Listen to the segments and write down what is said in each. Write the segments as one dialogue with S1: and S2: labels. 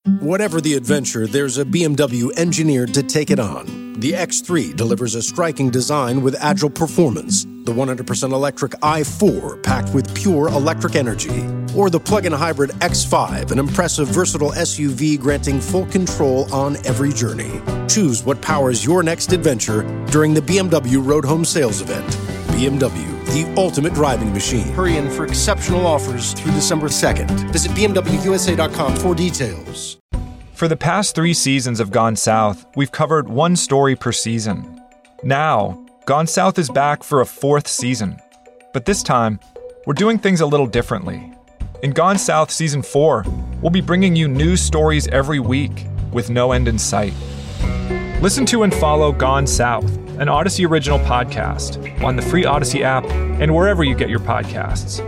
S1: Whatever the adventure, there's a BMW engineered to take it on. The X3 delivers a striking design with agile performance. The 100% electric i4 packed with pure electric energy. Or the plug-in hybrid X5, an impressive versatile SUV granting full control on every journey. Choose what powers your next adventure during the BMW Road Home Sales Event. BMW, the ultimate driving machine. Hurry in for exceptional offers through December 2nd. Visit BMWUSA.com for details.
S2: For the past 3 seasons of Gone South, we've covered one story per season. Now, Gone South is back for a 4th season. But this time, we're doing things a little differently. In Gone South Season 4, we'll be bringing you news stories every week with no end in sight. Listen to and follow Gone South, an Odyssey original podcast, on the free Odyssey app and wherever you get your podcasts.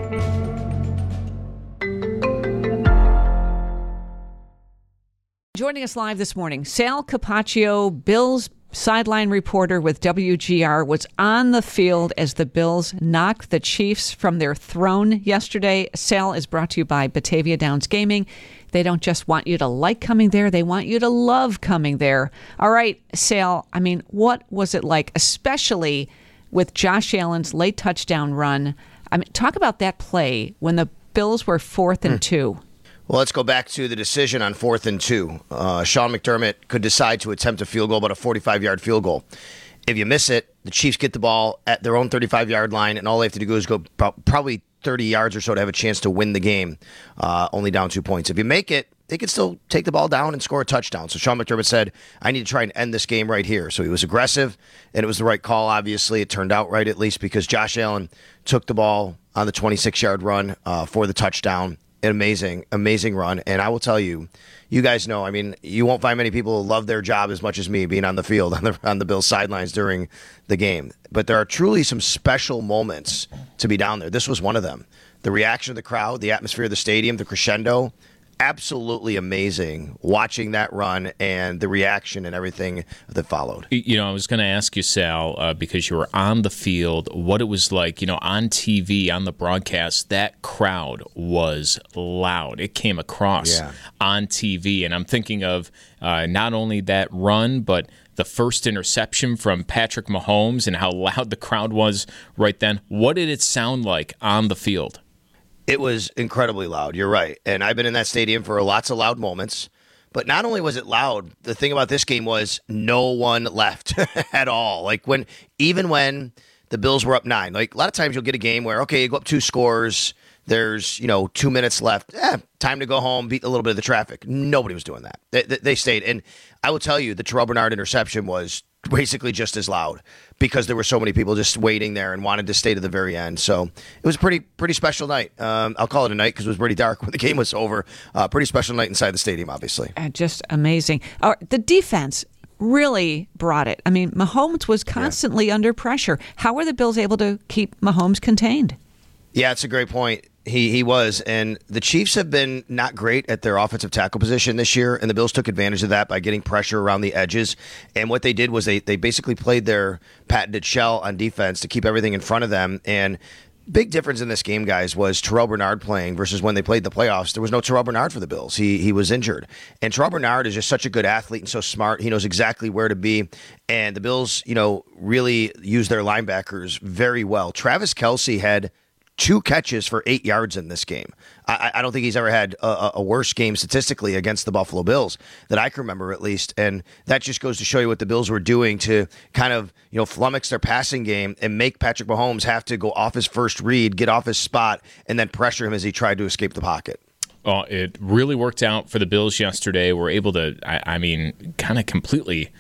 S3: Joining us live this morning, Sal Capaccio, Bills sideline reporter with WGR, was on the field as the Bills knocked the Chiefs from their throne yesterday. Sal is brought to you by Batavia Downs Gaming. They don't just want you to like coming there, they want you to love coming there. All right, Sal, I mean, what was it like, especially with Josh Allen's late touchdown run? I mean, talk about that play when the Bills were 4th and 2.
S4: Well, let's go back to the decision on 4th and 2. Sean McDermott could decide to attempt a field goal, about a 45-yard field goal. If you miss it, the Chiefs get the ball at their own 35-yard line, and all they have to do is go probably 30 yards or so to have a chance to win the game, only down 2 points. If you make it, they could still take the ball down and score a touchdown. So Sean McDermott said, I need to try and end this game right here. So he was aggressive, and it was the right call, obviously. It turned out right, at least, because Josh Allen took the ball on the 26-yard run for the touchdown. An amazing run. And I will tell you, you guys know, I mean, you won't find many people who love their job as much as me being on the field, on the Bills sidelines during the game. But there are truly some special moments to be down there. This was one of them. The reaction of the crowd, the atmosphere of the stadium, the crescendo, absolutely amazing watching that run and the reaction and everything that followed.
S5: You know, I was going to ask you, Sal, because you were on the field, what it was like, you know, on TV, on the broadcast. That crowd was loud. It came across on TV. And I'm thinking of not only that run, but the first interception from Patrick Mahomes and how loud the crowd was right then. What did it sound like on the field?
S4: It was incredibly loud. You're right. And I've been in that stadium for lots of loud moments. But not only was it loud, the thing about this game was no one left at all. Like even when the Bills were up 9, like a lot of times you'll get a game where, okay, you go up 2 scores, there's, 2 minutes left. Time to go home, beat a little bit of the traffic. Nobody was doing that. They stayed. And I will tell you, the Terrell Bernard interception was basically just as loud because there were so many people just waiting there and wanted to stay to the very end. So it was a pretty special night. I'll call it a night because it was pretty dark when the game was over. Pretty special night inside the stadium, obviously.
S3: Just amazing. The defense really brought it. I mean, Mahomes was constantly under pressure. How were the Bills able to keep Mahomes contained?
S4: Yeah, it's a great point. He was, and the Chiefs have been not great at their offensive tackle position this year, and the Bills took advantage of that by getting pressure around the edges. And what they did was they basically played their patented shell on defense to keep everything in front of them. And big difference in this game, guys, was Terrell Bernard playing versus when they played the playoffs. There was no Terrell Bernard for the Bills. He was injured. And Terrell Bernard is just such a good athlete and so smart. He knows exactly where to be. And the Bills, really used their linebackers very well. Travis Kelce had 2 catches for 8 yards in this game. I don't think he's ever had a worse game statistically against the Buffalo Bills that I can remember, at least. And that just goes to show you what the Bills were doing to kind of, flummox their passing game and make Patrick Mahomes have to go off his first read, get off his spot, and then pressure him as he tried to escape the pocket.
S5: Well, it really worked out for the Bills yesterday. We're able to, kind of completely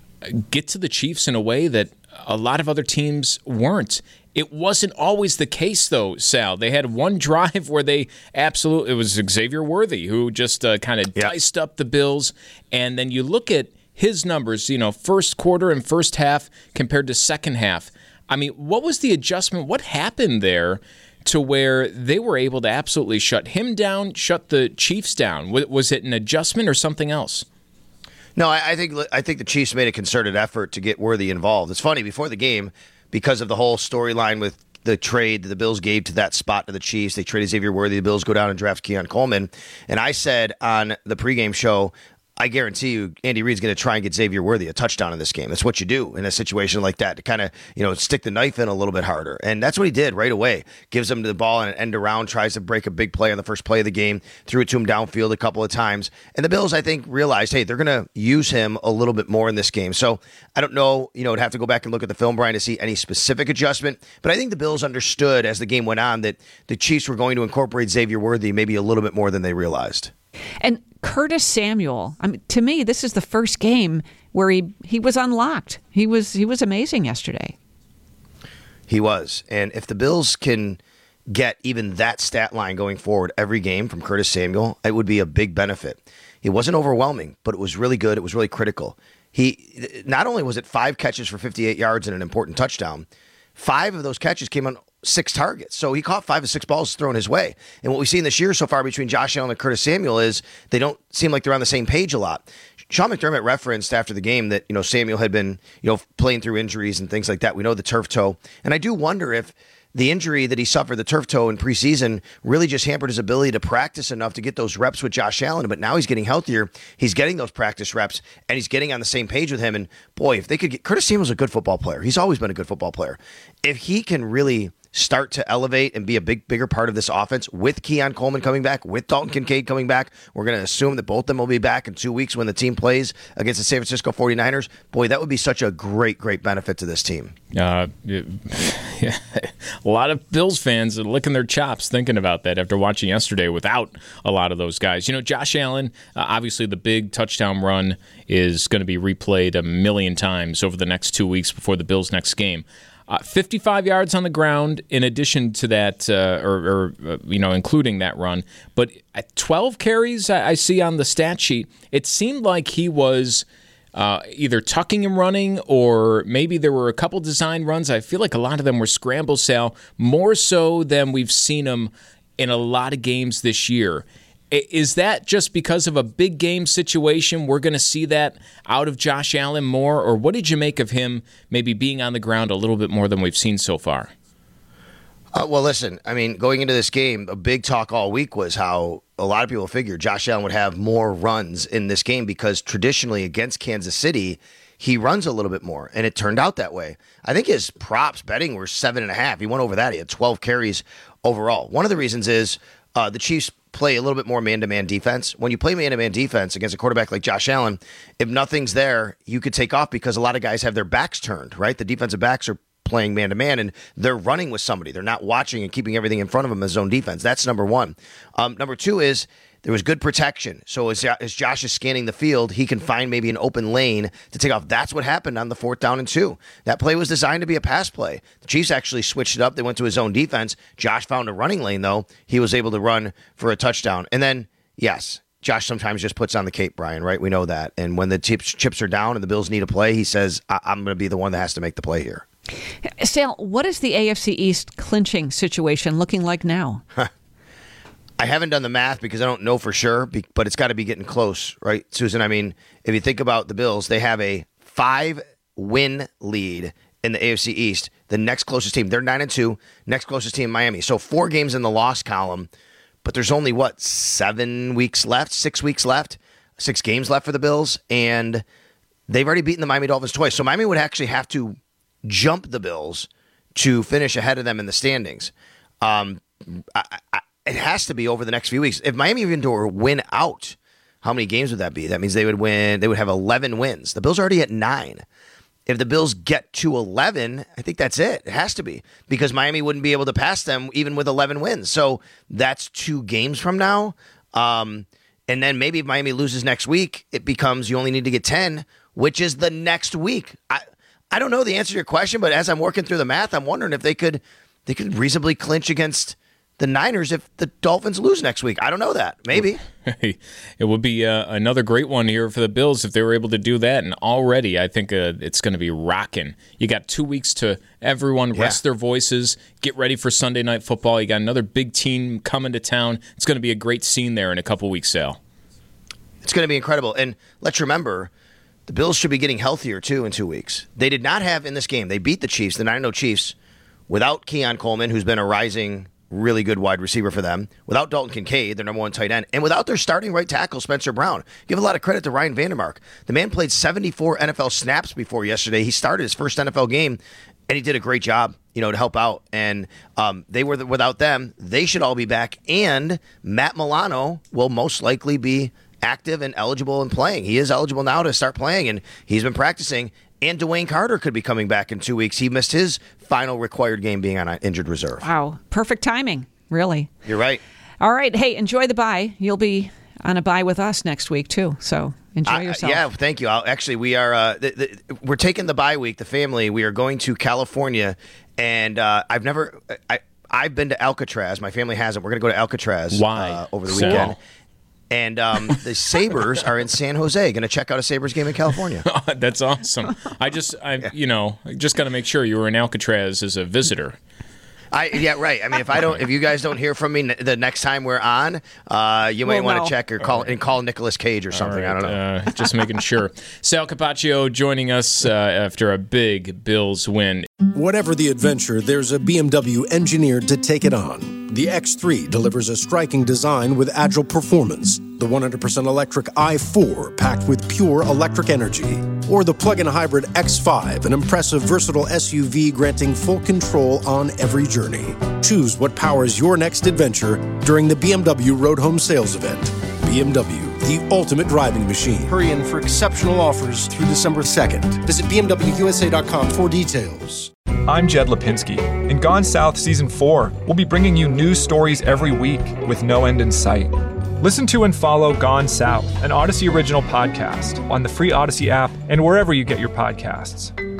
S5: get to the Chiefs in a way that a lot of other teams weren't. It wasn't always the case, though, Sal. They had one drive where it was Xavier Worthy who just kind of diced up the Bills. And then you look at his numbers, first quarter and first half compared to second half. I mean, what was the adjustment? What happened there to where they were able to absolutely shut him down, shut the Chiefs down? Was it an adjustment or something else?
S4: No, I think the Chiefs made a concerted effort to get Worthy involved. It's funny, before the game, because of the whole storyline with the trade that the Bills gave to that spot to the Chiefs. They traded Xavier Worthy. The Bills go down and draft Keon Coleman. And I said on the pregame show, I guarantee you Andy Reid's going to try and get Xavier Worthy a touchdown in this game. That's what you do in a situation like that, to kind of, stick the knife in a little bit harder. And that's what he did right away. Gives him the ball and an end around, tries to break a big play on the first play of the game, threw it to him downfield a couple of times. And the Bills, I think, realized, hey, they're going to use him a little bit more in this game. So I don't know, I'd have to go back and look at the film, Brian, to see any specific adjustment. But I think the Bills understood as the game went on that the Chiefs were going to incorporate Xavier Worthy maybe a little bit more than they realized.
S3: And Curtis Samuel, to me, this is the first game where he was unlocked. He was amazing yesterday.
S4: He was. And if the Bills can get even that stat line going forward every game from Curtis Samuel, it would be a big benefit. It wasn't overwhelming, but it was really good. It was really critical. He not only was it 5 catches for 58 yards and an important touchdown, 5 of those catches came on 6 targets. So he caught 5 of 6 balls thrown his way. And what we've seen this year so far between Josh Allen and Curtis Samuel is they don't seem like they're on the same page a lot. Sean McDermott referenced after the game that, Samuel had been, playing through injuries and things like that. We know the turf toe. And I do wonder if the injury that he suffered, the turf toe in preseason, really just hampered his ability to practice enough to get those reps with Josh Allen. But now he's getting healthier. He's getting those practice reps, and he's getting on the same page with him. And boy, if they could get Curtis Samuel's a good football player. He's always been a good football player. If he can really start to elevate and be a bigger part of this offense with Keon Coleman coming back, with Dalton Kincaid coming back. We're going to assume that both of them will be back in 2 weeks when the team plays against the San Francisco 49ers. Boy, that would be such a great benefit to this team.
S5: Yeah. A lot of Bills fans are licking their chops thinking about that after watching yesterday without a lot of those guys. Josh Allen, obviously the big touchdown run is going to be replayed a million times over the next 2 weeks before the Bills' next game. 55 yards on the ground in addition to that, including that run. But at 12 carries I see on the stat sheet, it seemed like he was either tucking and running, or maybe there were a couple design runs. I feel like a lot of them were scrambles, Sal, more so than we've seen him in a lot of games this year. Is that just because of a big game situation? We're going to see that out of Josh Allen more? Or what did you make of him maybe being on the ground a little bit more than we've seen so far?
S4: Well, listen, going into this game, a big talk all week was how a lot of people figured Josh Allen would have more runs in this game because traditionally against Kansas City, he runs a little bit more, and it turned out that way. I think his props betting were 7.5. He went over that. He had 12 carries overall. One of the reasons is the Chiefs play a little bit more man-to-man defense. When you play man-to-man defense against a quarterback like Josh Allen, if nothing's there, you could take off because a lot of guys have their backs turned, right? The defensive backs are playing man-to-man, and they're running with somebody. They're not watching and keeping everything in front of them as zone defense. That's number one. Number two is there was good protection. So as Josh is scanning the field, he can find maybe an open lane to take off. That's what happened on the 4th down and 2. That play was designed to be a pass play. The Chiefs actually switched it up. They went to his own defense. Josh found a running lane, though. He was able to run for a touchdown. And then, yes, Josh sometimes just puts on the cape, Brian, right? We know that. And when the chips are down and the Bills need a play, he says, I'm going to be the one that has to make the play here.
S3: Sal, what is the AFC East clinching situation looking like now?
S4: I haven't done the math because I don't know for sure, but it's got to be getting close, right, Susan? If you think about the Bills, they have a 5-win lead in the AFC East. The next closest team, they're 9-2. Next closest team, Miami. So 4 games in the loss column, but there's only, 7 weeks left, 6 weeks left, 6 games left for the Bills, and they've already beaten the Miami Dolphins twice. So Miami would actually have to jump the Bills to finish ahead of them in the standings. It has to be over the next few weeks. If Miami even were to win out, how many games would that be? That means they would win. They would have 11 wins. The Bills are already at 9. If the Bills get to 11, I think that's it. It has to be because Miami wouldn't be able to pass them even with 11 wins. So that's 2 games from now. And then maybe if Miami loses next week, it becomes you only need to get 10, which is the next week. I don't know the answer to your question, but as I'm working through the math, I'm wondering if they could reasonably clinch against the Niners if the Dolphins lose next week. I don't know that. Maybe.
S5: It would be another great one here for the Bills if they were able to do that. And already I think it's going to be rocking. You got 2 weeks to everyone rest their voices, get ready for Sunday Night Football. You got another big team coming to town. It's going to be a great scene there in a couple weeks, Sal.
S4: It's going to be incredible. And let's remember, the Bills should be getting healthier, too, in 2 weeks. They did not have in this game. They beat the Chiefs, the 9-0 Chiefs, without Keon Coleman, who's been a rising, really good wide receiver for them, without Dalton Kincaid, their number one tight end, and without their starting right tackle, Spencer Brown. Give a lot of credit to Ryan Vandermark. The man played 74 NFL snaps before yesterday. He started his first NFL game, and he did a great job, to help out. And they were without them, they should all be back. And Matt Milano will most likely be active and eligible and playing. He is eligible now to start playing, and he's been practicing. And Dwayne Carter could be coming back in 2 weeks. He missed his final required game being on an injured reserve.
S3: Wow. Perfect timing, really.
S4: You're right.
S3: All right. Hey, enjoy the bye. You'll be on a bye with us next week, too. So enjoy yourself.
S4: Yeah, thank you. Actually, we are we're taking the bye week, the family. We are going to California, and I've been to Alcatraz. My family hasn't. We're going to go to Alcatraz over the weekend. And the Sabres are in San Jose. Going to check out a Sabres game in California.
S5: That's awesome. I just got to make sure you were in Alcatraz as a visitor.
S4: Yeah, right. I mean, if you guys don't hear from me the next time we're on, you might want to check or call Nicolas Cage or something. Right. I don't know.
S5: Just making sure. Sal Capaccio joining us after a big Bills win.
S1: Whatever the adventure, there's a BMW engineered to take it on. The X3 delivers a striking design with agile performance. The 100% electric i4 packed with pure electric energy. Or the plug-in hybrid X5, an impressive versatile SUV granting full control on every journey. Choose what powers your next adventure during the BMW Road Home Sales Event. BMW, the ultimate driving machine. Hurry in for exceptional offers through December 2nd. Visit BMWUSA.com for details.
S2: I'm Jed Lipinski. In Gone South Season 4, we'll be bringing you news stories every week with no end in sight. Listen to and follow Gone South, an Odyssey original podcast, on the free Odyssey app and wherever you get your podcasts.